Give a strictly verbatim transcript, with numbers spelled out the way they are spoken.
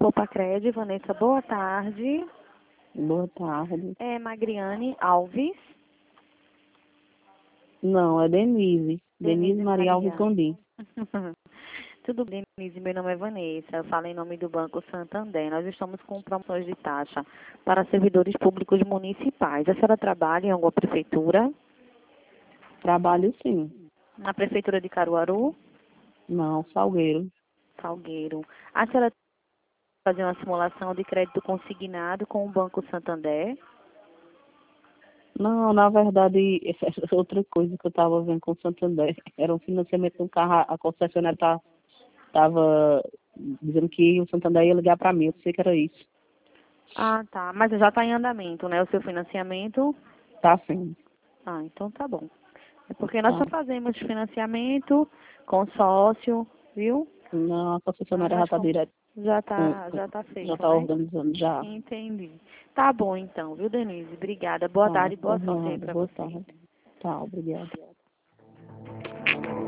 Popacred. Vanessa, boa tarde. Boa tarde. É Magriane Alves. Não, é Denise. Denise, Denise Maria Alves Gondim. Tudo bem, Denise? Meu nome é Vanessa. Eu falo em nome do Banco Santander. Nós estamos com promoções de taxa para servidores públicos municipais. A senhora trabalha em alguma prefeitura? Trabalho sim. Na prefeitura de Caruaru? Não, Salgueiro. Salgueiro. A senhora fazer uma simulação de crédito consignado com o Banco Santander? Não, na verdade, essa é outra coisa que eu estava vendo com o Santander. Era um financiamento de um carro, a concessionária estava dizendo que o Santander ia ligar para mim, eu sei que era isso. Ah, tá. Mas já está em andamento, né? O seu financiamento? Tá sim. Ah, então tá bom. É porque nós Tá. só fazemos financiamento, consórcio, viu? Não, a Mas concessionária já nós está com- direto. já com- tá, com- já tá Já feito, está né? organizando já. Entendi. Tá bom então, viu, Denise? Obrigada. Boa Tá, tarde e boa por sorte aí nada. para Boa você. tarde. Tá, obrigada.